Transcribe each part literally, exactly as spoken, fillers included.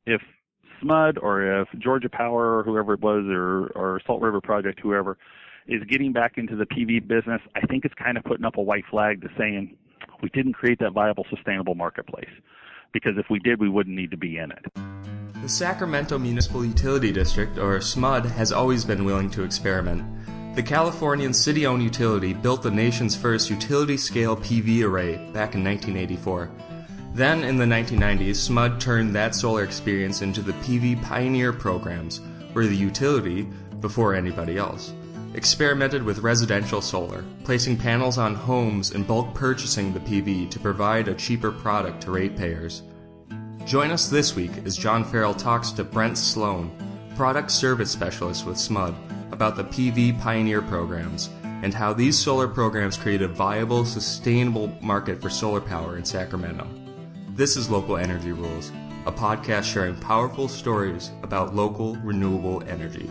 if S M U D or if Georgia Power or whoever it was, or, or Salt River Project, whoever, is getting back into the P V business, I think it's kind of putting up a white flag to saying we didn't create that viable, sustainable marketplace. Because if we did, we wouldn't need to be in it. The Sacramento Municipal Utility District, or S M U D, has always been willing to experiment. The Californian city-owned utility built the nation's first utility-scale P V array back in nineteen eighty-four. Then, in the nineteen nineties, S M U D turned that solar experience into the P V Pioneer programs, where the utility, before anybody else, experimented with residential solar, placing panels on homes and bulk purchasing the P V to provide a cheaper product to ratepayers. Join us this week as John Farrell talks to Brent Sloan, Product Service Specialist with S M U D, about the P V Pioneer programs and how these solar programs create a viable, sustainable market for solar power in Sacramento. This is Local Energy Rules, a podcast sharing powerful stories about local renewable energy.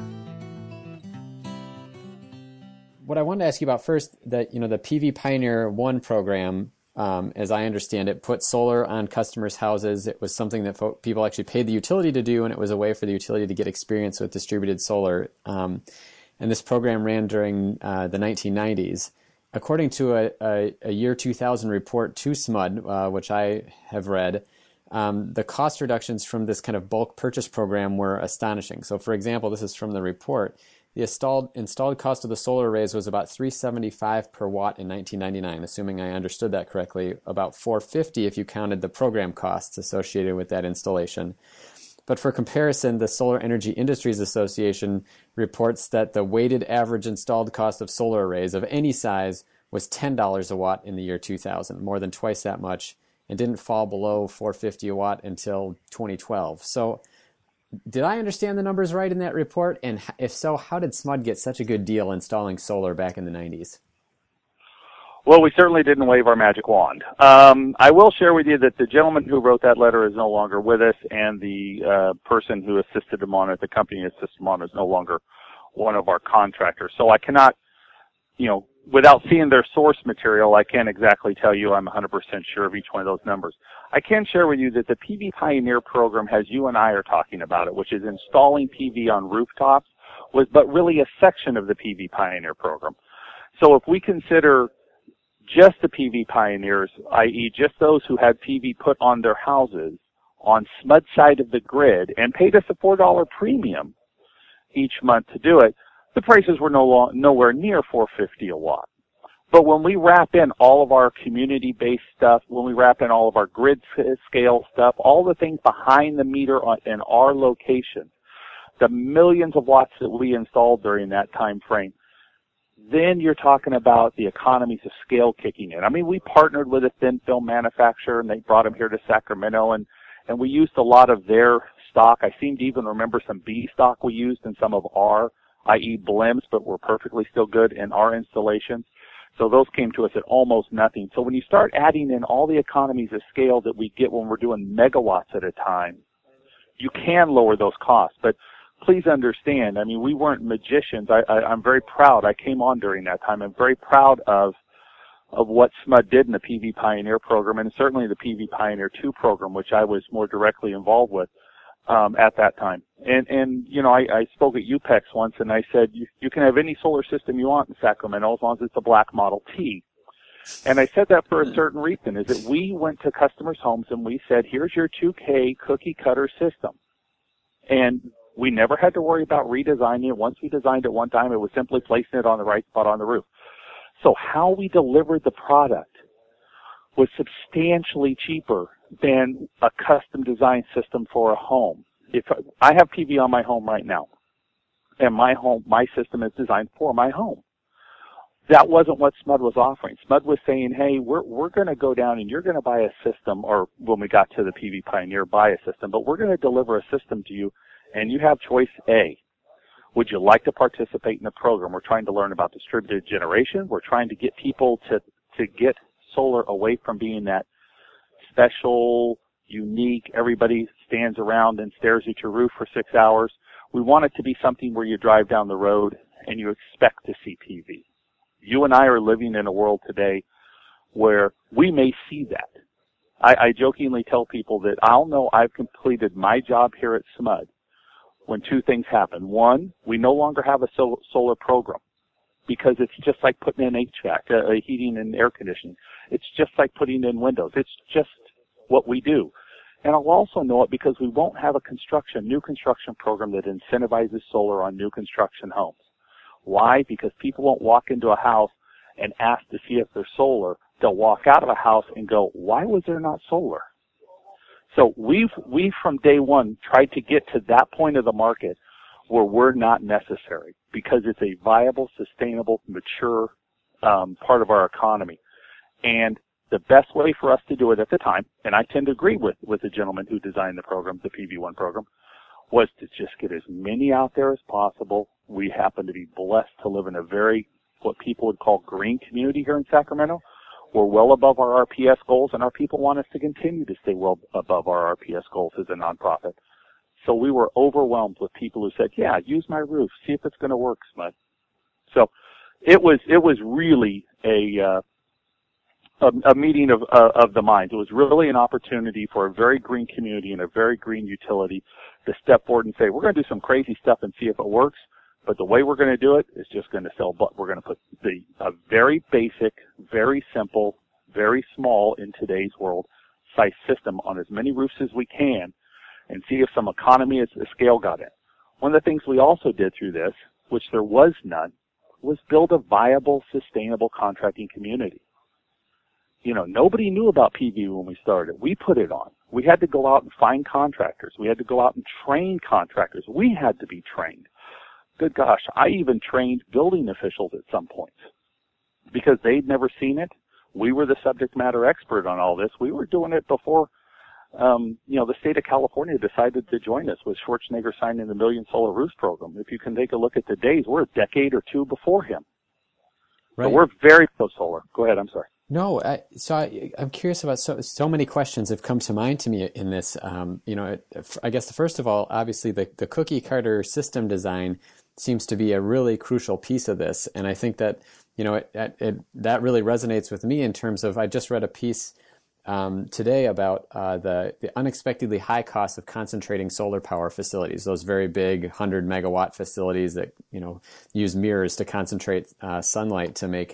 What I wanted to ask you about first, that you know the P V Pioneer One program, um, as I understand it, put solar on customers' houses. It was something that fo- people actually paid the utility to do, and it was a way for the utility to get experience with distributed solar. Um, and this program ran during uh, the nineteen nineties. According to a, a, a year two thousand report to S M U D, uh, which I have read, um, the cost reductions from this kind of bulk purchase program were astonishing. So, for example, this is from the report. The installed installed cost of the solar arrays was about three hundred seventy-five dollars per watt in nineteen ninety-nine, assuming I understood that correctly, about four hundred fifty dollars if you counted the program costs associated with that installation. But for comparison, the Solar Energy Industries Association reports that the weighted average installed cost of solar arrays of any size was ten dollars a watt in the year two thousand, more than twice that much, and didn't fall below four hundred fifty dollars a watt until twenty twelve. So did I understand the numbers right in that report? And if so, how did S M U D get such a good deal installing solar back in the nineties? Well, we certainly didn't wave our magic wand. Um, I will share with you that the gentleman who wrote that letter is no longer with us, and the uh, person who assisted him on it, the company who assisted him on it, is no longer one of our contractors. So I cannot, you know, without seeing their source material, I can't exactly tell you I'm one hundred percent sure of each one of those numbers. I can share with you that the P V Pioneer program, as you and I are talking about it, which is installing P V on rooftops, was but really a section of the P V Pioneer program. So if we consider just the P V pioneers, that is just those who had P V put on their houses on S M U D side of the grid and paid us a four dollar premium each month to do it, the prices were no long, nowhere near four hundred fifty dollars a watt. But when we wrap in all of our community-based stuff, when we wrap in all of our grid scale stuff, all the things behind the meter on, in our location, the millions of watts that we installed during that time frame, then you're talking about the economies of scale kicking in. I mean, we partnered with a thin film manufacturer, and they brought them here to Sacramento, and, and we used a lot of their stock. I seem to even remember some B stock we used in some of our, that is B L E Ms, but were perfectly still good in our installations. So those came to us at almost nothing. So when you start adding in all the economies of scale that we get when we're doing megawatts at a time, you can lower those costs. But please understand, I mean, we weren't magicians. I, I, I'm very proud. I came on during that time. I'm very proud of of what S M U D did in the P V Pioneer program, and certainly the P V Pioneer two program, which I was more directly involved with um, at that time. And, and you know, I, I spoke at U PEX once, and I said, you, you can have any solar system you want in Sacramento as long as it's a black Model T. And I said that for a certain reason, is that we went to customers' homes and we said, here's your two K cookie-cutter system. And we never had to worry about redesigning it. Once we designed it one time, it was simply placing it on the right spot on the roof. So how we delivered the product was substantially cheaper than a custom design system for a home. If I have P V on my home right now, and my home, my system is designed for my home. That wasn't what S M U D was offering. S M U D was saying, hey, we're, we're going to go down and you're going to buy a system, or when we got to the P V Pioneer, buy a system, but we're going to deliver a system to you, and you have choice A. Would you like to participate in the program? We're trying to learn about distributed generation. We're trying to get people to, to get solar away from being that special, unique, everybody stands around and stares at your roof for six hours. We want it to be something where you drive down the road and you expect to see P V. You and I are living in a world today where we may see that. I, I jokingly tell people that I'll know I've completed my job here at S M U D when two things happen. One, we no longer have a sol- solar program because it's just like putting in H V A C, uh, heating and air conditioning. It's just like putting in windows. It's just what we do. And I'll also know it because we won't have a construction, new construction program that incentivizes solar on new construction homes. Why? Because people won't walk into a house and ask to see if there's solar. They'll walk out of a house and go, why was there not solar? So we've, we from day one tried to get to that point of the market where we're not necessary because it's a viable, sustainable, mature um, part of our economy. And the best way for us to do it at the time, and I tend to agree with, with the gentleman who designed the program, the P V one program, was to just get as many out there as possible. We happen to be blessed to live in a very, what people would call green community here in Sacramento. We're well above our R P S goals, and our people want us to continue to stay well above our R P S goals as a nonprofit. So we were overwhelmed with people who said, yeah, use my roof, see if it's going to work, S M U D. So it was, it was really a, uh, a, a meeting of, uh, of the minds. It was really an opportunity for a very green community and a very green utility to step forward and say, we're going to do some crazy stuff and see if it works. But the way we're going to do it is just going to sell, but we're going to put the, a very basic, very simple, very small in today's world size system on as many roofs as we can and see if some economy of scale got in. One of the things we also did through this, which there was none, was build a viable, sustainable contracting community. You know, nobody knew about P V when we started. We put it on. We had to go out and find contractors. We had to go out and train contractors. We had to be trained. Good gosh, I even trained building officials at some points because they'd never seen it. We were the subject matter expert on all this. We were doing it before, um, you know, the state of California decided to join us with Schwarzenegger signing the Million Solar Roofs program. If you can take a look at the days, we're a decade or two before him. Right. So we're very pro-solar. Go ahead, I'm sorry. No, I, so I, I'm curious about so so many questions have come to mind to me in this. Um, you know, I guess the first of all, obviously the, the cookie cutter system design seems to be a really crucial piece of this, and I think that you know it, it, that really resonates with me in terms of I just read a piece um, today about uh, the the unexpectedly high cost of concentrating solar power facilities. Those very big one hundred megawatt facilities that you know use mirrors to concentrate uh, sunlight to make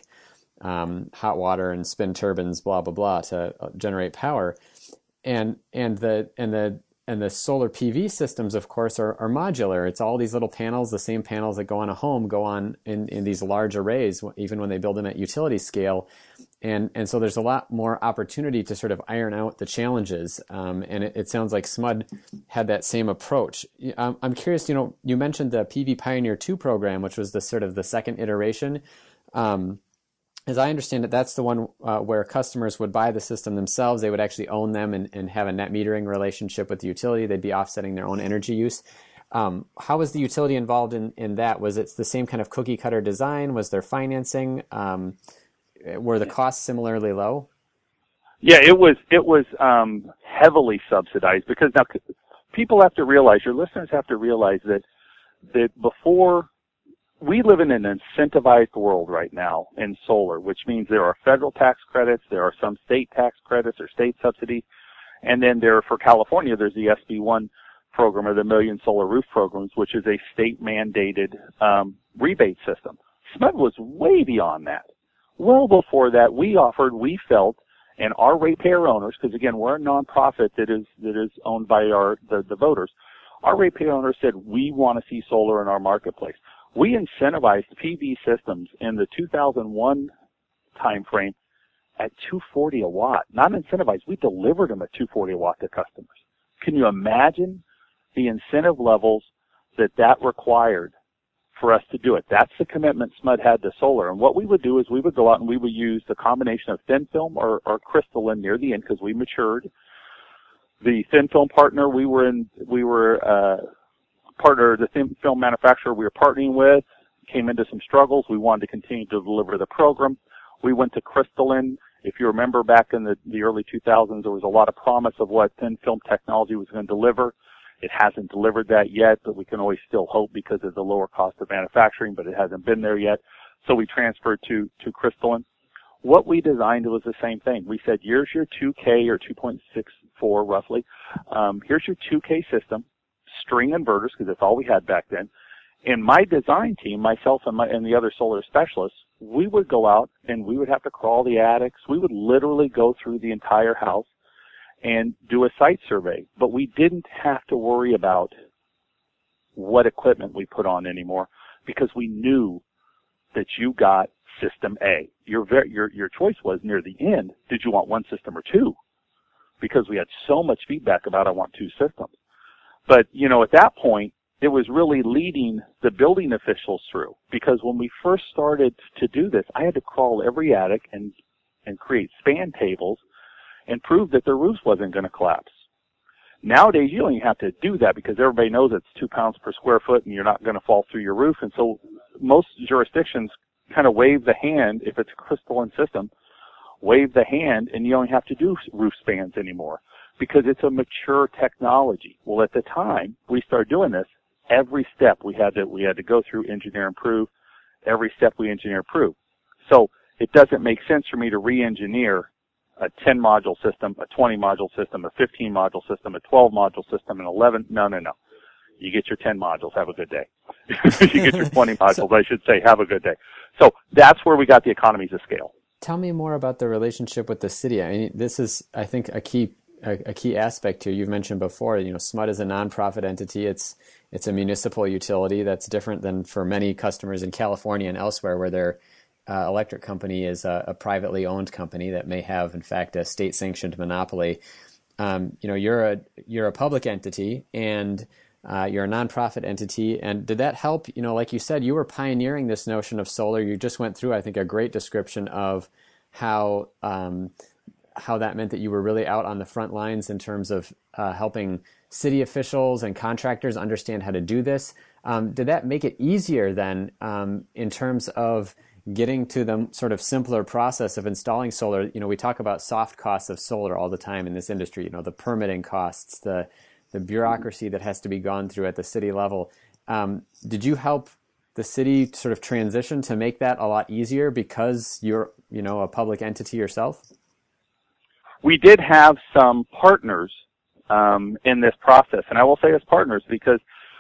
Um, hot water and spin turbines, blah blah blah, to generate power, and and the and the and the solar P V systems, of course, are, are modular. It's all these little panels, the same panels that go on a home, go on in, in these large arrays, even when they build them at utility scale, and and so there's a lot more opportunity to sort of iron out the challenges. Um, and it, it sounds like S M U D had that same approach. I'm, I'm curious, you know, you mentioned the P V Pioneer two program, which was the sort of the second iteration. Um, As I understand it, that's the one uh, where customers would buy the system themselves. They would actually own them and, and have a net metering relationship with the utility. They'd be offsetting their own energy use. Um, how was the utility involved in, in that? Was it the same kind of cookie cutter design? Was there financing? Um, were the costs similarly low? Yeah, it was, it was um, heavily subsidized because now people have to realize, your listeners have to realize that, that before we live in an incentivized world right now in solar, which means there are federal tax credits, there are some state tax credits or state subsidies, and then there, for California, there's the S B one program or the Million Solar Roof programs, which is a state-mandated um, rebate system. S M U D was way beyond that. Well before that, we offered, we felt, and our ratepayer owners, because again, we're a nonprofit that is that is owned by our the, the voters, our ratepayer owners said we want to see solar in our marketplace. We incentivized P V systems in the two thousand one timeframe at two forty a watt. Not incentivized, we delivered them at two forty a watt to customers. Can you imagine the incentive levels that that required for us to do it? That's the commitment S M U D had to solar. And what we would do is we would go out and we would use the combination of thin film or, or crystalline near the end because we matured. The thin film partner we were in, we were, uh, partner, the thin film manufacturer we were partnering with, came into some struggles. We wanted to continue to deliver the program. We went to crystalline. If you remember back in the, the early two thousands, there was a lot of promise of what thin film technology was going to deliver. It hasn't delivered that yet, but we can always still hope because of the lower cost of manufacturing, but it hasn't been there yet. So we transferred to, to crystalline. what we designed was the same thing. We said, here's your two K or two point six four roughly. Um, here's your two K system, string inverters, because that's all we had back then. And my design team, myself and, my, and the other solar specialists, we would go out and we would have to crawl the attics. We would literally go through the entire house and do a site survey. But we didn't have to worry about what equipment we put on anymore, because we knew that you got system A. Your, ver- your, your choice was near the end, did you want one system or two? Because we had so much feedback about I want two systems. But, you know, at that point, it was really leading the building officials through, because when we first started to do this, I had to crawl every attic and, and create span tables and prove that their roofs wasn't going to collapse. Nowadays, you don't even have to do that because everybody knows it's two pounds per square foot and you're not going to fall through your roof. And so most jurisdictions kind of wave the hand, if it's a crystalline system, wave the hand and you don't have to do roof spans anymore because it's a mature technology. Well, at the time we started doing this, every step we had to, we had to go through engineer and prove. Every step we engineer and prove. So it doesn't make sense for me to re-engineer a ten module system, a twenty module system, a fifteen module system, a twelve module system, an eleven. No, no, no. You get your ten modules. Have a good day. You get your twenty modules. So, I should say, have a good day. So that's where we got the economies of scale. Tell me more about the relationship with the city. I mean, this is, I think, a key a, a key aspect here. You've mentioned before, you know, S M U D is a nonprofit entity. It's it's a municipal utility that's different than for many customers in California and elsewhere, where their uh, electric company is a, a privately owned company that may have, in fact, a state-sanctioned monopoly. Um, you know, you're a you're a public entity and uh, you're a nonprofit entity. And did that help? You know, like you said, you were pioneering this notion of solar. You just went through, I think, a great description of how um, how that meant that you were really out on the front lines in terms of uh, helping city officials and contractors understand how to do this. Um, did that make it easier then um, in terms of getting to the sort of simpler process of installing solar? You know, we talk about soft costs of solar all the time in this industry, you know, the permitting costs, the the bureaucracy that has to be gone through at the city level. Um, did you help the city sort of transition to make that a lot easier because you're, you know, a public entity yourself? We did have some partners um, in this process, and I will say as partners because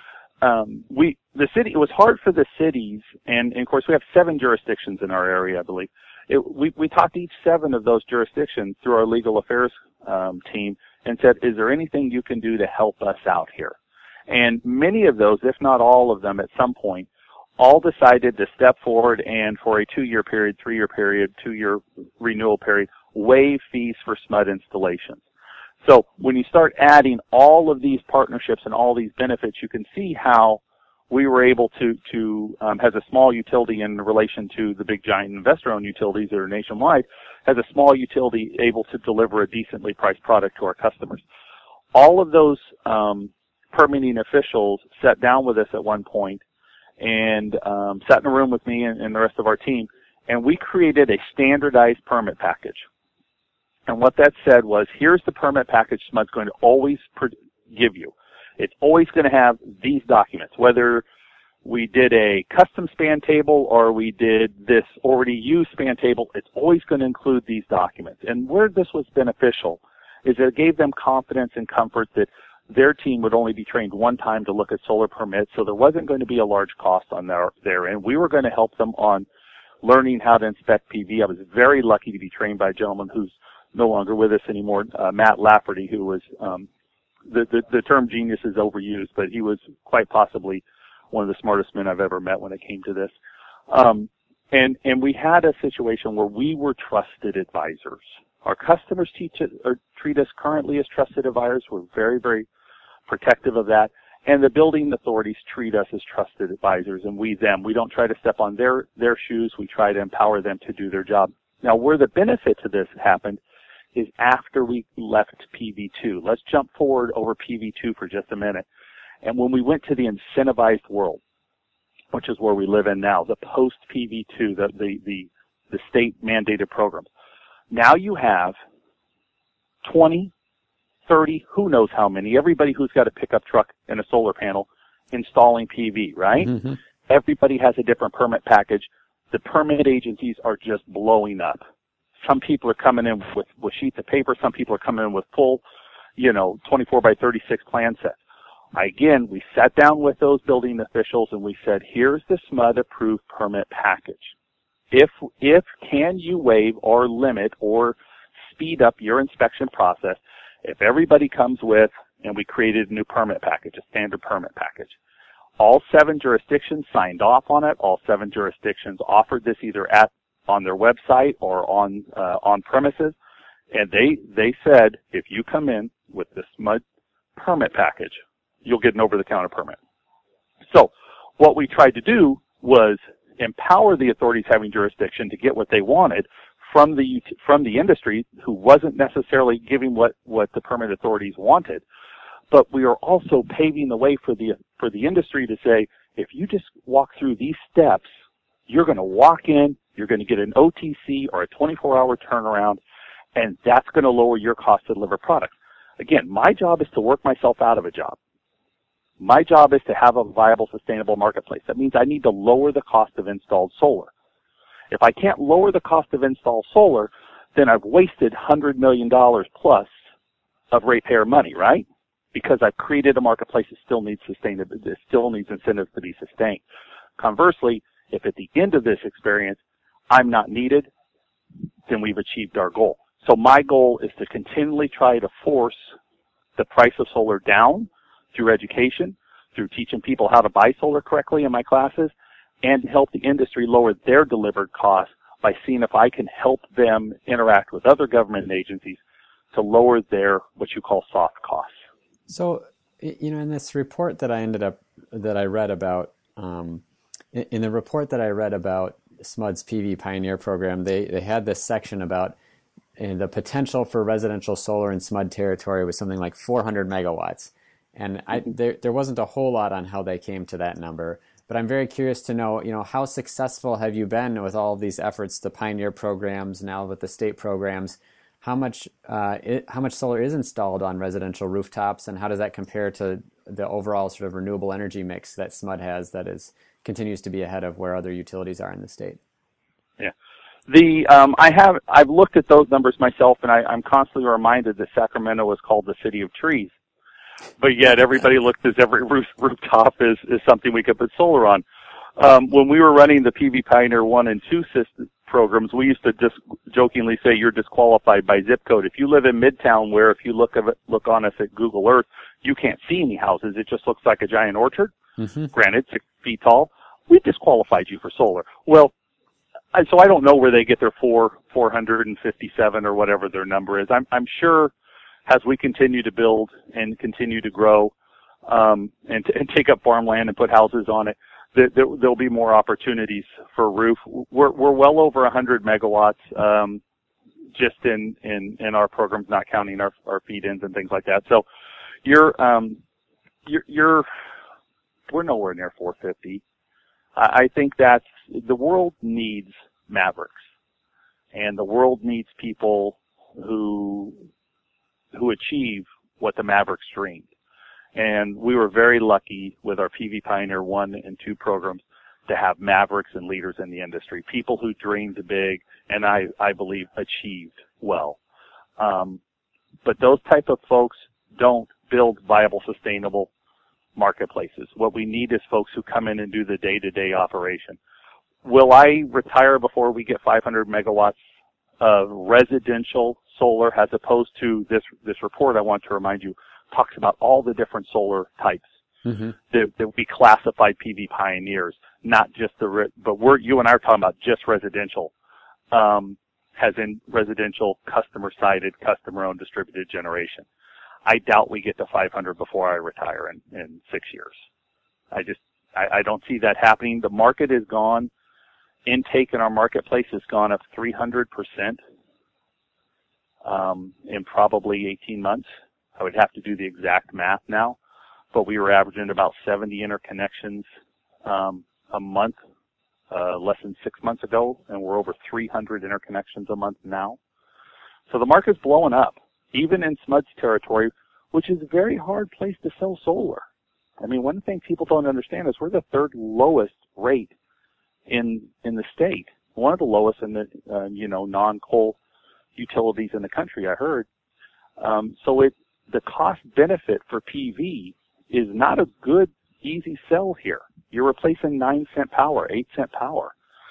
um, we, the city, it was hard for the cities, and, and of course we have seven jurisdictions in our area, I believe. It, we, we talked to each seven of those jurisdictions through our legal affairs um, team and said, is there anything you can do to help us out here? And many of those, if not all of them at some point, all decided to step forward and for a two-year period, three-year period, two-year renewal period, waive fees for S M U D installations. So when you start adding all of these partnerships and all these benefits, you can see how we were able to, to um, as a small utility in relation to the big giant investor-owned utilities that are nationwide, as a small utility able to deliver a decently priced product to our customers. All of those um, permitting officials sat down with us at one point and um, sat in a room with me and, and the rest of our team, and we created a standardized permit package. And what that said was, here's the permit package S M U D's going to always give you. It's always going to have these documents, whether we did a custom span table or we did this already used span table, it's always going to include these documents. And where this was beneficial is it gave them confidence and comfort that their team would only be trained one time to look at solar permits, so there wasn't going to be a large cost on their, their end. We were going to help them on learning how to inspect P V. I was very lucky to be trained by a gentleman who's no longer with us anymore, uh, Matt Lafferty, who was, um, the, the, the term genius is overused, but he was quite possibly one of the smartest men I've ever met when it came to this. Um, and, and we had a situation where we were trusted advisors. Our customers teach it, or treat us currently as trusted advisors. We're very, very protective of that. And the building authorities treat us as trusted advisors, and we them. We don't try to step on their, their shoes. We try to empower them to do their job. Now, where the benefit to this happened is after we left P V two. Let's jump forward over P V two for just a minute. And when we went to the incentivized world, which is where we live in now, the post-P V two, the, the, the, the state-mandated programs, now you have twenty, thirty, who knows how many, everybody who's got a pickup truck and a solar panel installing P V, right? Mm-hmm. Everybody has a different permit package. The permit agencies are just blowing up. Some people are coming in with, with sheets of paper. Some people are coming in with full, you know, twenty-four by thirty-six plan sets. Again, we sat down with those building officials and we said, here's the S M U D approved permit package. If, if can you waive or limit or speed up your inspection process if everybody comes with, and we created a new permit package, a standard permit package. All seven jurisdictions signed off on it. All seven jurisdictions offered this either at on their website or on uh, on premises, and they they said if you come in with the S M U D permit package, you'll get an over-the-counter permit. So what we tried to do was empower the authorities having jurisdiction to get what they wanted from the from the industry, who wasn't necessarily giving what what the permit authorities wanted. But we are also paving the way for the for the industry to say, if you just walk through these steps, you're going to walk in, you're going to get an O T C or a twenty-four hour turnaround, and that's going to lower your cost to deliver products. Again, my job is to work myself out of a job. My job is to have a viable, sustainable marketplace. That means I need to lower the cost of installed solar. If I can't lower the cost of installed solar, then I've wasted one hundred million dollars plus of ratepayer money, right? Because I've created a marketplace that still needs sustainability, that still needs incentives to be sustained. Conversely, if at the end of this experience I'm not needed, then we've achieved our goal. So my goal is to continually try to force the price of solar down through education, through teaching people how to buy solar correctly in my classes, and help the industry lower their delivered costs by seeing if I can help them interact with other government agencies to lower their, what you call, soft costs. So, you know, in this report that I ended up, that I read about, um, in the report that I read about S M U D's P V Pioneer program, they, they had this section about and the potential for residential solar in S M U D territory was something like four hundred megawatts. And I, there, there wasn't a whole lot on how they came to that number. But I'm very curious to know, you know, how successful have you been with all of these efforts, the Pioneer programs, now with the state programs? How much uh, it, how much solar is installed on residential rooftops, and how does that compare to the overall sort of renewable energy mix that S M U D has that is continues to be ahead of where other utilities are in the state? Yeah. The um, I have I've looked at those numbers myself, and I, I'm constantly reminded that Sacramento is called the city of trees, but yet everybody looks as every roof, rooftop is, is something we could put solar on. Um, when we were running the P V Pioneer one and two system programs, we used to just jokingly say you're disqualified by zip code. If you live in Midtown, where if you look at it, look on us at Google Earth, you can't see any houses. It just looks like a giant orchard. Mm-hmm. Granted, six feet tall. We disqualified you for solar. Well, I, so I don't know where they get their four, four hundred fifty-seven or whatever their number is. I'm, I'm sure as we continue to build and continue to grow, um, and, and take up farmland and put houses on it, there, there, there'll be more opportunities for roof. We're, we're well over one hundred megawatts, um, just in, in, in our programs, not counting our, our feed-ins and things like that. So you're, um, you're, you're, we're nowhere near four fifty. I think that's, the world needs mavericks, and the world needs people who, who achieve what the Mavericks dreamed. And we were very lucky with our P V Pioneer one and two programs to have mavericks and leaders in the industry, people who dreamed big and I, I believe achieved well. Um, but those type of folks don't build viable, sustainable marketplaces. What we need is folks who come in and do the day-to-day operation. Will I retire before we get five hundred megawatts of residential solar, as opposed to this, this report, I want to remind you, talks about all the different solar types mm-hmm. that, that we classified P V pioneers, not just the, but we're, you and I are talking about just residential, um, as in residential customer-sided, customer-owned distributed generation. I doubt we get to five hundred before I retire in, in six years. I just, I, I don't see that happening. The market is gone. Intake in our marketplace has gone up three hundred percent, um, in probably eighteen months. I would have to do the exact math now, but we were averaging about seventy interconnections, um, a month, uh, less than six months ago, and we're over three hundred interconnections a month now. So the market's blowing up, even in S M U D's territory, which is a very hard place to sell solar. I mean, one thing people don't understand is we're the third lowest rate in in the state, one of the lowest in the uh, you know non-coal utilities in the country, I heard. Um, so it, the cost benefit for P V is not a good, easy sell here. You're replacing nine cent power, eight cent power,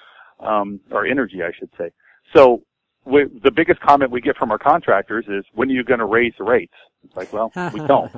um, or energy, I should say. So we, the biggest comment we get from our contractors is, when are you going to raise the rates? It's like, well, we don't.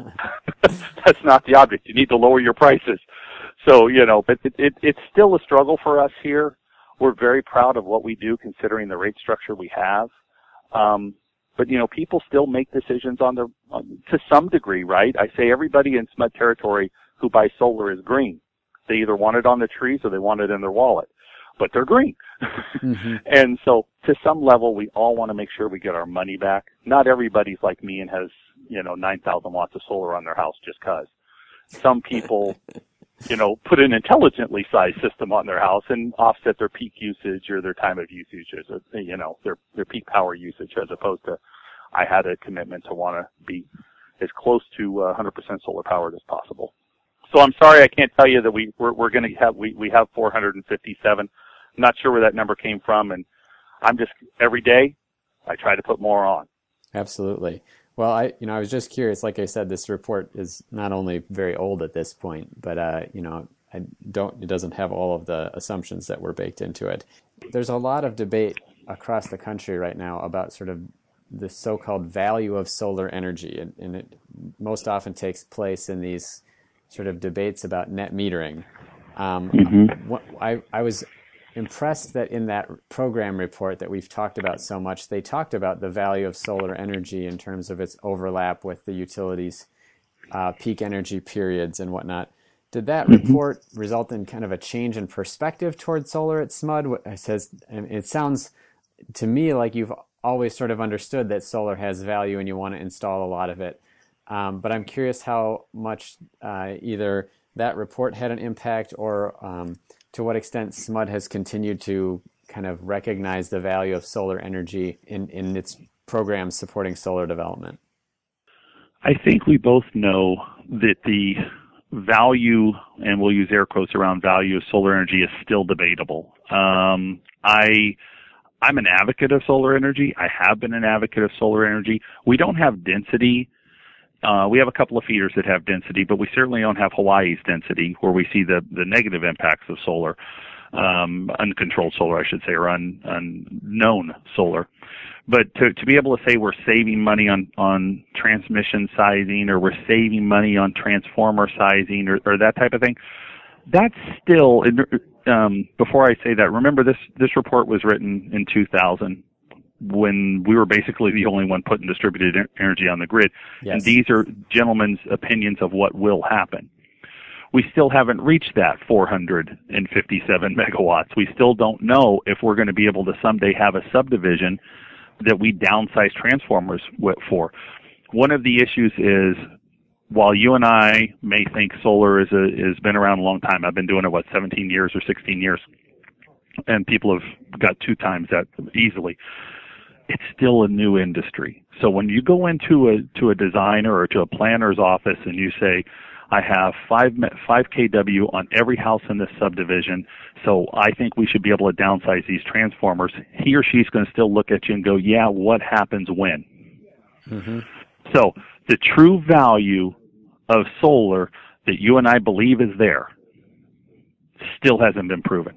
That's not the object. You need to lower your prices. So, you know, but it, it, it's still a struggle for us here. We're very proud of what we do considering the rate structure we have. Um, but, you know, people still make decisions on their, on, to some degree, right? I say everybody in SMUD territory who buys solar is green. They either want it on the trees or they want it in their wallet, but they're green. Mm-hmm. And so to some level, we all want to make sure we get our money back. Not everybody's like me and has, you know, nine thousand watts of solar on their house just cause. Some people, you know, put an intelligently sized system on their house and offset their peak usage or their time of usage, or, you know, their, their peak power usage, as opposed to, I had a commitment to want to be as close to uh, one hundred percent solar powered as possible. So I'm sorry I can't tell you that we, we're, we're going to have, we, we have four hundred fifty-seven. I'm not sure where that number came from, and I'm just, every day, I try to put more on. Absolutely. Well, I, you know, I was just curious. Like I said, this report is not only very old at this point, but, uh, you know, I don't, it doesn't have all of the assumptions that were baked into it. There's a lot of debate across the country right now about sort of the so-called value of solar energy, and, and it most often takes place in these sort of debates about net metering. Um, mm-hmm. what, I, I was impressed that in that program report that we've talked about so much, they talked about the value of solar energy in terms of its overlap with the utilities' uh, peak energy periods and whatnot. Did that mm-hmm. report result in kind of a change in perspective towards solar at SMUD? It says, it sounds to me like you've always sort of understood that solar has value and you want to install a lot of it. Um, but I'm curious how much uh, either that report had an impact, or um, to what extent SMUD has continued to kind of recognize the value of solar energy in, in its programs supporting solar development. I think we both know that the value, and we'll use air quotes around value, of solar energy is still debatable. Um, I, I'm an advocate of solar energy. I have been an advocate of solar energy. We don't have density. Uh, we have a couple of feeders that have density, but we certainly don't have Hawaii's density, where we see the, the negative impacts of solar, um, uncontrolled solar, I should say, or un, unknown solar. But to, to be able to say we're saving money on, on transmission sizing, or we're saving money on transformer sizing, or, or that type of thing, that's still, um, before I say that, remember this, this report was written in two thousand. When we were basically the only one putting distributed energy on the grid. Yes. And these are gentlemen's opinions of what will happen. We still haven't reached that four hundred fifty-seven megawatts. We still don't know if we're going to be able to someday have a subdivision that we downsize transformers for. One of the issues is, while you and I may think solar is a, is been around a long time, I've been doing it, what, seventeen years or sixteen years, and people have got two times that easily. It's still a new industry. So when you go into a to a designer or to a planner's office and you say, I have five five kW on every house in this subdivision, so I think we should be able to downsize these transformers, he or she's going to still look at you and go, yeah, what happens when? Mm-hmm. So the true value of solar that you and I believe is there still hasn't been proven.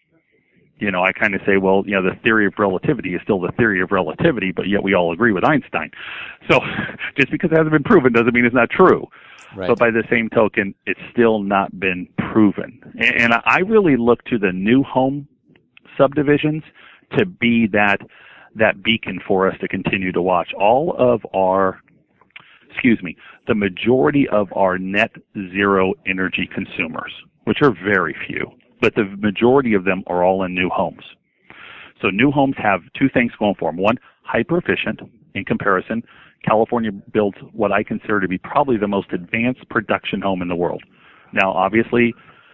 You know, I kind of say, well, you know, the theory of relativity is still the theory of relativity, but yet we all agree with Einstein. So just because it hasn't been proven doesn't mean it's not true. Right. But by the same token, it's still not been proven. And, and I really look to the new home subdivisions to be that that beacon for us to continue to watch. All of our, excuse me, the majority of our net zero energy consumers, which are very few, but the majority of them are all in new homes. So new homes have two things going for them. One, hyper efficient in comparison. California builds what I consider to be probably the most advanced production home in the world. Now, obviously,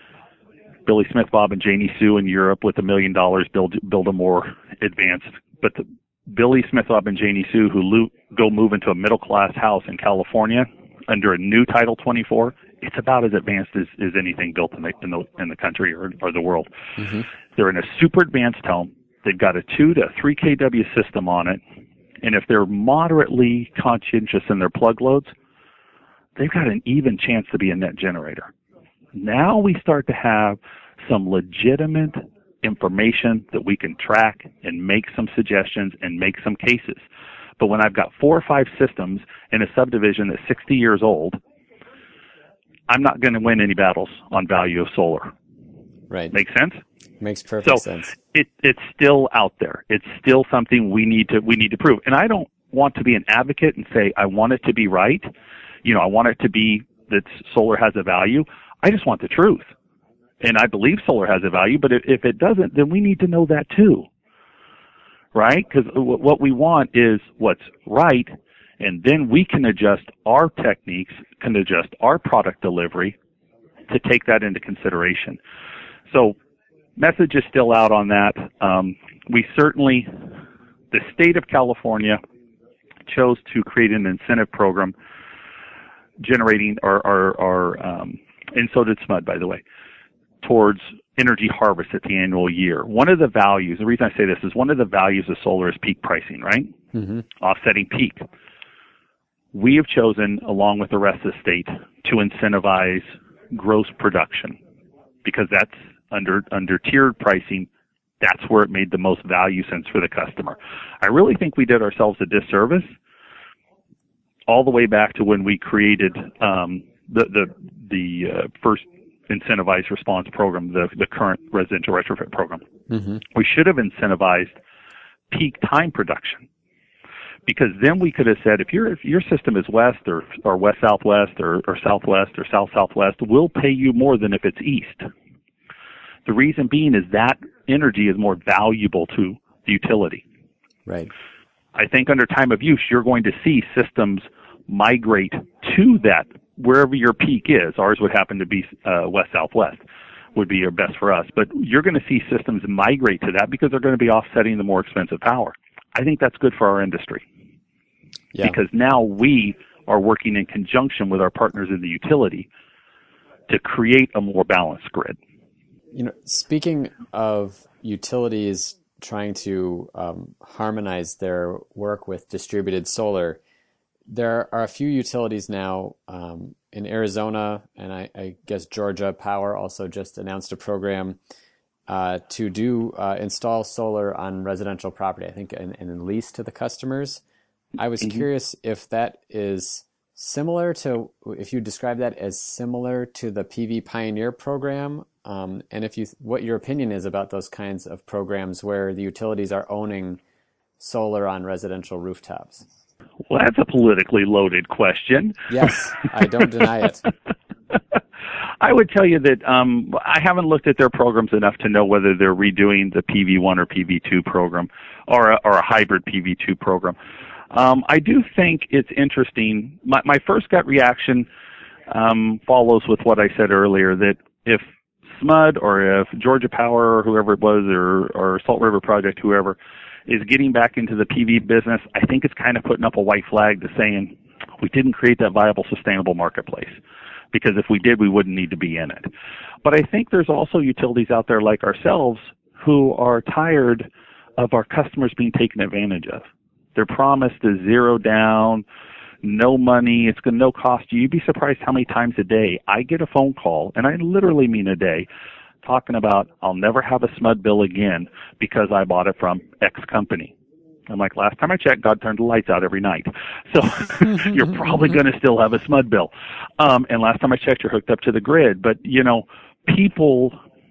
Billy Smith, Bob, and Janie Sue in Europe with a million dollars build build a more advanced. But the Billy Smith, Bob, and Janie Sue who lo- go move into a middle class house in California under a new Title twenty-four, it's about as advanced as, as anything built in the, in the in the country or, or the world. Mm-hmm. They're in a super advanced home. They've got a two to three kW system on it, And if they're moderately conscientious in their plug loads, they've got an even chance to be a net generator. Now we start to have some legitimate information that we can track and make some suggestions and make some cases. But when I've got four or five systems in a subdivision that's sixty years old, I'm not going to win any battles on value of solar. Right. Make sense? Makes perfect so sense. It, it's still out there. It's still something we need to we need to prove. And I don't want to be an advocate and say I want it to be right. You know, I want it to be that solar has a value. I just want the truth. And I believe solar has a value, but if it doesn't, then we need to know that too. Right? Because what we want is what's right, and then we can adjust our techniques, can adjust our product delivery to take that into consideration. So, message is still out on that. Um, we certainly, the state of California chose to create an incentive program generating, or, or, or um, and so did S M U D, by the way, towards energy harvest at the annual year. One of the values, the reason I say this is one of the values of solar is peak pricing, right? Mm-hmm. Offsetting peak. We have chosen, along with the rest of the state, to incentivize gross production because that's under under tiered pricing. That's where it made the most value sense for the customer. I really think we did ourselves a disservice all the way back to when we created um, the the the uh, first incentivized response program, the the current residential retrofit program. Mm-hmm. We should have incentivized peak time production, because then we could have said, if your if your system is west or or west southwest or, or southwest or south southwest, we'll pay you more than if it's east. The reason being is that energy is more valuable to the utility. Right. I think under time of use, you're going to see systems migrate to that wherever your peak is. Ours would happen to be uh, west southwest would be your best for us, but you're going to see systems migrate to that because they're going to be offsetting the more expensive power. I think that's good for our industry. Yeah. Because now we are working in conjunction with our partners in the utility to create a more balanced grid. You know, speaking of utilities trying to um, harmonize their work with distributed solar, there are a few utilities now um, in Arizona, and I, I guess Georgia Power also just announced a program uh, to do uh, install solar on residential property, I think, and, and lease to the customers. I was mm-hmm. curious if that is similar to, if you describe that as similar to the P V Pioneer program, um, and if you, what your opinion is about those kinds of programs where the utilities are owning solar on residential rooftops. Well, that's a politically loaded question. Yes, I don't deny it. I would tell you that um, I haven't looked at their programs enough to know whether they're redoing the P V one or P V two program or a, or a hybrid P V two program. Um, I do think it's interesting. My, my first gut reaction um, follows with what I said earlier, that if S M U D or if Georgia Power or whoever it was, or, or Salt River Project, whoever, is getting back into the P V business, I think it's kind of putting up a white flag to saying we didn't create that viable, sustainable marketplace. Because if we did, we wouldn't need to be in it. But I think there's also utilities out there like ourselves who are tired of our customers being taken advantage of. They're promised a zero down, no money, it's going to no cost you. You'd be surprised how many times a day I get a phone call, and I literally mean a day, talking about I'll never have a S M U D bill again because I bought it from X company. I'm like, last time I checked, God turned the lights out every night. So you're probably going to still have a S M U D bill. Um, and last time I checked, you're hooked up to the grid. But, you know, people,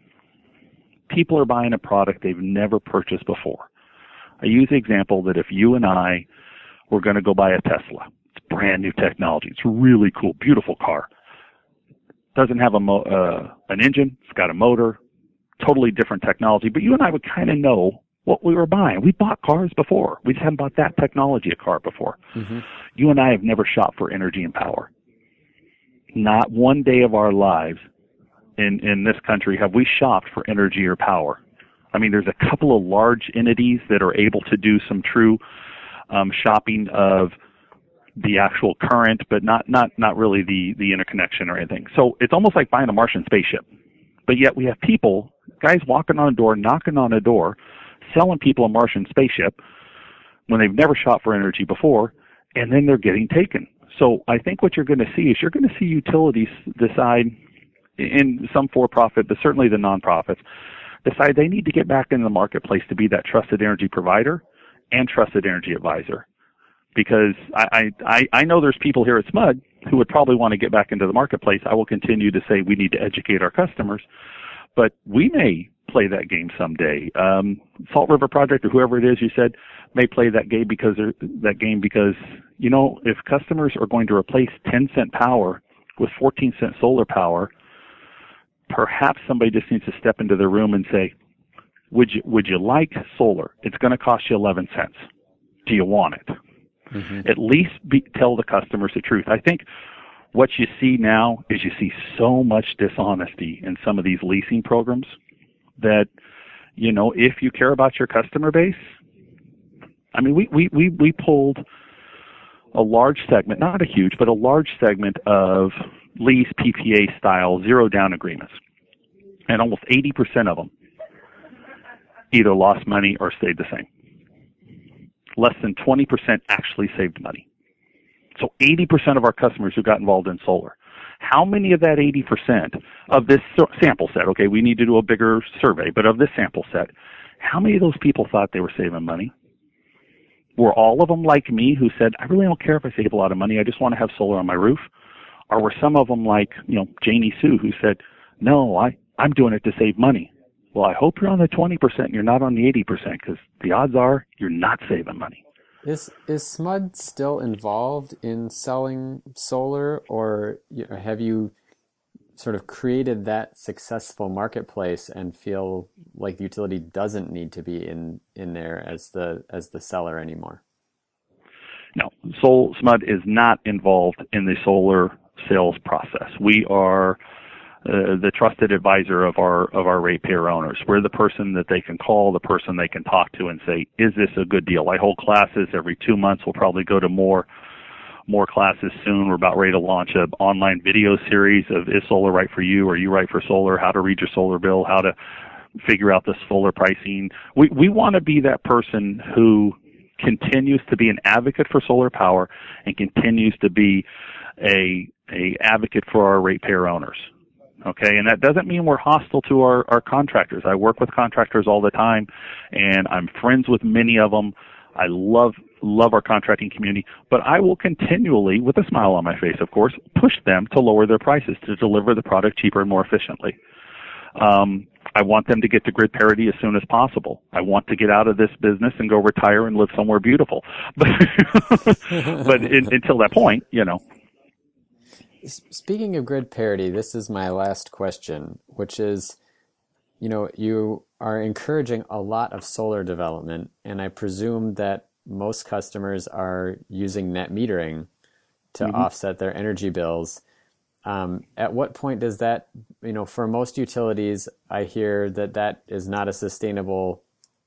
people are buying a product they've never purchased before. I use the example that if you and I were going to go buy a Tesla, it's brand new technology. It's really cool, beautiful car. Doesn't have a mo- uh, an engine. It's got a motor. Totally different technology. But you and I would kind of know what we were buying. We bought cars before. We just haven't bought that technology a car before. Mm-hmm. You and I have never shopped for energy and power. Not one day of our lives in, in this country have we shopped for energy or power. I mean, there's a couple of large entities that are able to do some true um, shopping of the actual current, but not, not, not really the, the interconnection or anything. So it's almost like buying a Martian spaceship. But yet we have people, guys walking on a door, knocking on a door, selling people a Martian spaceship when they've never shot for energy before, and then they're getting taken. So I think what you're going to see is you're going to see utilities decide, in some for-profit, but certainly the nonprofits, decide they need to get back into the marketplace to be that trusted energy provider and trusted energy advisor. Because I, I, I know there's people here at S M U D who would probably want to get back into the marketplace. I will continue to say we need to educate our customers, but we may play that game someday. Um, Salt River Project or whoever it is you said may play that game because that game because you know if customers are going to replace ten cent power with fourteen cent solar power, perhaps somebody just needs to step into the room and say, "Would you would you like solar? It's going to cost you eleven cents. Do you want it?" Mm-hmm. At least be, tell the customers the truth. I think what you see now is you see so much dishonesty in some of these leasing programs that, you know, if you care about your customer base, I mean, we, we, we, we pulled a large segment, not a huge, but a large segment of lease P P A style zero down agreements. And almost eighty percent of them either lost money or stayed the same. Less than twenty percent actually saved money. So eighty percent of our customers who got involved in solar, how many of that eighty percent of this sample set, okay, we need to do a bigger survey, but of this sample set, how many of those people thought they were saving money? Were all of them like me who said, I really don't care if I save a lot of money, I just want to have solar on my roof? Or were some of them like, you know, Janie Sue who said, no, I, I'm doing it to save money? Well, I hope you're on the twenty percent and you're not on the eighty percent because the odds are you're not saving money. Is is S M U D still involved in selling solar, or you know, have you sort of created that successful marketplace and feel like the utility doesn't need to be in, in there as the as the seller anymore? No, Sol, S M U D is not involved in the solar sales process. We are Uh, the trusted advisor of our of our ratepayer owners. We're the person that they can call, the person they can talk to and say, is this a good deal? I hold classes every two months. We'll probably go to more more classes soon. We're about ready to launch an online video series of is solar right for you? Are you right for solar? How to read your solar bill? How to figure out the solar pricing? We we want to be that person who continues to be an advocate for solar power and continues to be a a advocate for our ratepayer owners. Okay, and that doesn't mean we're hostile to our, our contractors. I work with contractors all the time, and I'm friends with many of them. I love love our contracting community, but I will continually, with a smile on my face, of course, push them to lower their prices, to deliver the product cheaper and more efficiently. Um, I want them to get to grid parity as soon as possible. I want to get out of this business and go retire and live somewhere beautiful. But, but in, until that point, you know. Speaking of grid parity, this is my last question, which is, you know, you are encouraging a lot of solar development, and I presume that most customers are using net metering to mm-hmm. offset their energy bills. Um, at what point does that, you know, for most utilities, I hear that that is not a sustainable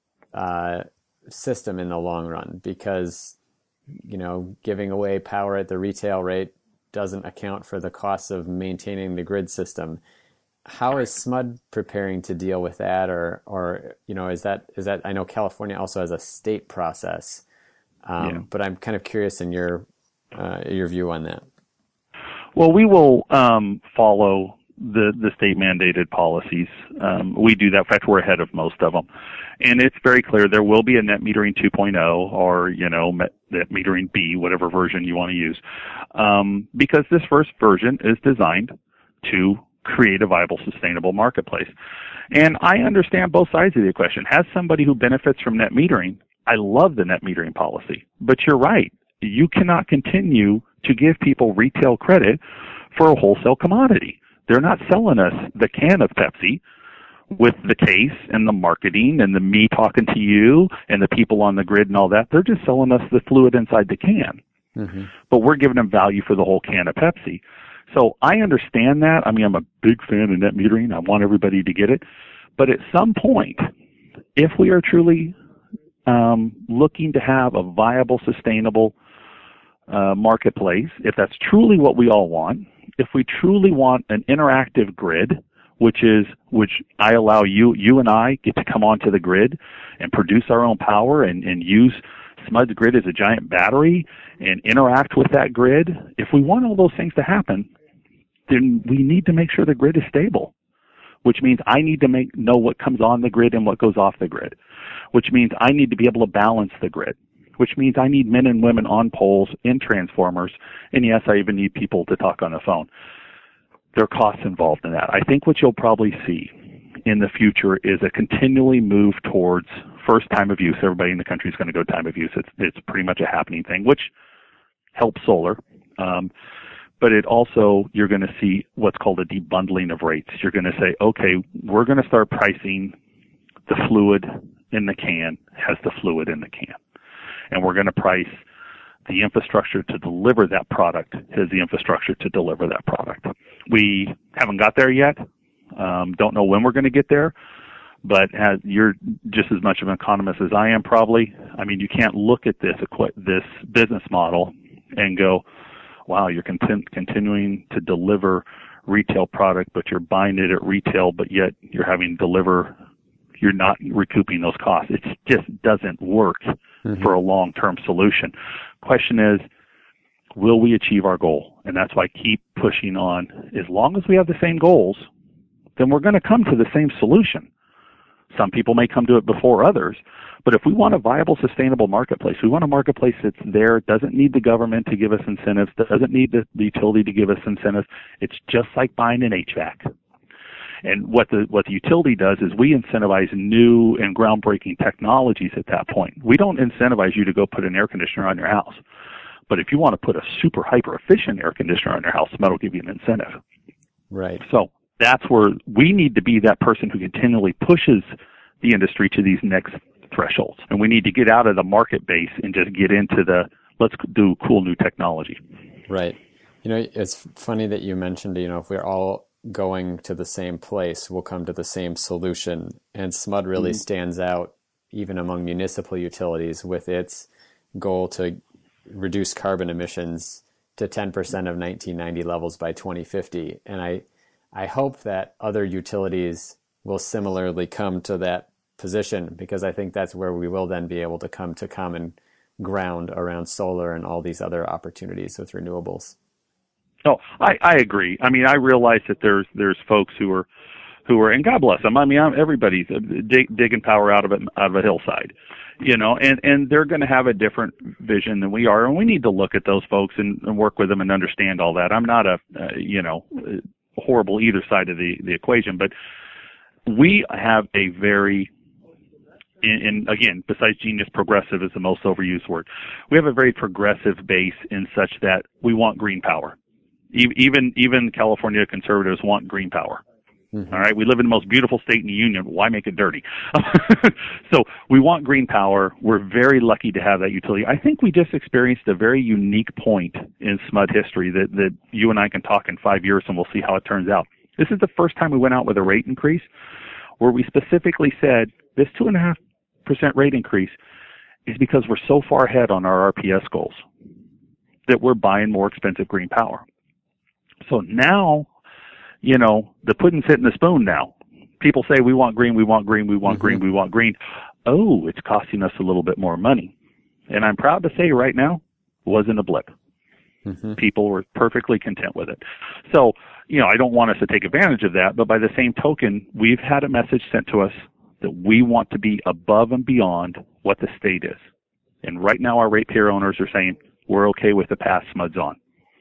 uh, system in the long run because, you know, giving away power at the retail rate doesn't account for the costs of maintaining the grid system. How is S M U D preparing to deal with that, or, or you know, is that is that? I know California also has a state process, um, yeah. but I'm kind of curious in your uh, your view on that. Well, we will um, follow the the state mandated policies. Um, we do that. In fact, we're ahead of most of them, and it's very clear there will be a net metering two point oh, or you know, net metering B, whatever version you want to use, um, because this first version is designed to create a viable, sustainable marketplace. And I understand both sides of the equation. As somebody who benefits from net metering, I love the net metering policy. But you're right. You cannot continue to give people retail credit for a wholesale commodity. They're not selling us the can of Pepsi with the case and the marketing and the me talking to you and the people on the grid and all that. They're just selling us the fluid inside the can. Mm-hmm. But we're giving them value for the whole can of Pepsi. So I understand that. I mean, I'm a big fan of net metering. I want everybody to get it. But at some point, if we are truly um, looking to have a viable, sustainable uh, marketplace, if that's truly what we all want, if we truly want an interactive grid, which is which I allow you, you and I get to come onto the grid and produce our own power and, and use SMUD's grid is a giant battery and interact with that grid. If we want all those things to happen, then we need to make sure the grid is stable, which means I need to make know what comes on the grid and what goes off the grid, which means I need to be able to balance the grid, which means I need men and women on poles in transformers, and yes, I even need people to talk on the phone. There are costs involved in that. I think what you'll probably see in the future is a continually move towards first time of use. Everybody in the country is going to go time of use. It's, it's pretty much a happening thing, which helps solar. Um, but it also, you're going to see what's called a debundling of rates. You're going to say, okay, we're going to start pricing the fluid in the can as the fluid in the can. And we're going to price the infrastructure to deliver that product as the infrastructure to deliver that product. We haven't got there yet. Um, don't know when we're going to get there. But as you're just as much of an economist as I am, probably. I mean, you can't look at this this business model and go, wow, you're content, continuing to deliver retail product, but you're buying it at retail, but yet you're having to deliver, you're not recouping those costs. It just doesn't work mm-hmm. for a long-term solution. Question is, will we achieve our goal? And that's why I keep pushing on. As long as we have the same goals, then we're going to come to the same solution. Some people may come to it before others, but if we want a viable, sustainable marketplace, we want a marketplace that's there, doesn't need the government to give us incentives, doesn't need the, the utility to give us incentives. It's just like buying an H V A C. And what the what the utility does is we incentivize new and groundbreaking technologies at that point. We don't incentivize you to go put an air conditioner on your house. But if you want to put a super hyper efficient air conditioner on your house, that'll give you an incentive. Right. So that's where we need to be that person who continually pushes the industry to these next thresholds. And we need to get out of the market base and just get into the let's do cool new technology. Right. You know, it's funny that you mentioned, you know, if we're all going to the same place, we'll come to the same solution. And SMUD really mm-hmm. stands out even among municipal utilities with its goal to reduce carbon emissions to ten percent of nineteen ninety levels by twenty fifty. And I I hope that other utilities will similarly come to that position, because I think that's where we will then be able to come to common ground around solar and all these other opportunities with renewables. Oh, I, I agree. I mean, I realize that there's there's folks who are who are, and God bless them. I mean, I'm, everybody's dig, digging power out of it out of a hillside, you know, and and they're going to have a different vision than we are, and we need to look at those folks and, and work with them and understand all that. I'm not a uh, you know horrible either side of the the equation, but we have a very And again, besides genius, progressive is the most overused word. We have a very progressive base in such that we want green power. Even even California conservatives want green power. Mm-hmm. All right, we live in the most beautiful state in the union. Why make it dirty? So we want green power. We're very lucky to have that utility. I think we just experienced a very unique point in SMUD history that, that you and I can talk in five years and we'll see how it turns out. This is the first time we went out with a rate increase where we specifically said this two and a half percent rate increase is because we're so far ahead on our R P S goals that we're buying more expensive green power. So now, you know, the pudding's hitting the spoon now. People say we want green, we want green, we want mm-hmm. green, we want green. Oh, it's costing us a little bit more money. And I'm proud to say right now, it wasn't a blip. Mm-hmm. People were perfectly content with it. So, you know, I don't want us to take advantage of that, but by the same token, we've had a message sent to us that we want to be above and beyond what the state is. And right now our ratepayer owners are saying we're okay with the path SMUD's on.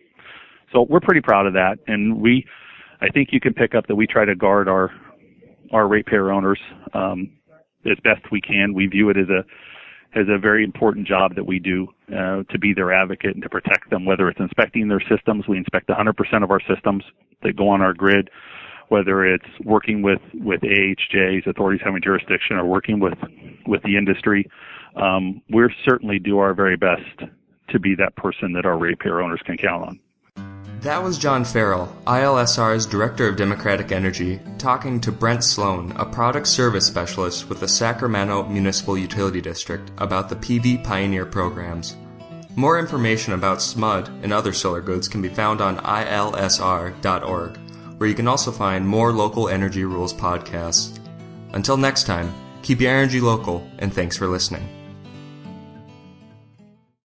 So we're pretty proud of that. And we, I think you can pick up that we try to guard our, our ratepayer owners, um, as best we can. We view it as a, as a very important job that we do, uh, to be their advocate and to protect them, whether it's inspecting their systems. We inspect one hundred percent of our systems that go on our grid, whether it's working with, with A H Js, authorities having jurisdiction, or working with, with the industry. Um, we're certainly do our very best to be that person that our ratepayer owners can count on. That was John Farrell, I L S R's Director of Democratic Energy, talking to Brent Sloan, a product service specialist with the Sacramento Municipal Utility District, about the P V Pioneer programs. More information about SMUD and other solar goods can be found on I L S R dot org, where you can also find more local Energy Rules podcasts. Until next time, keep your energy local, and thanks for listening.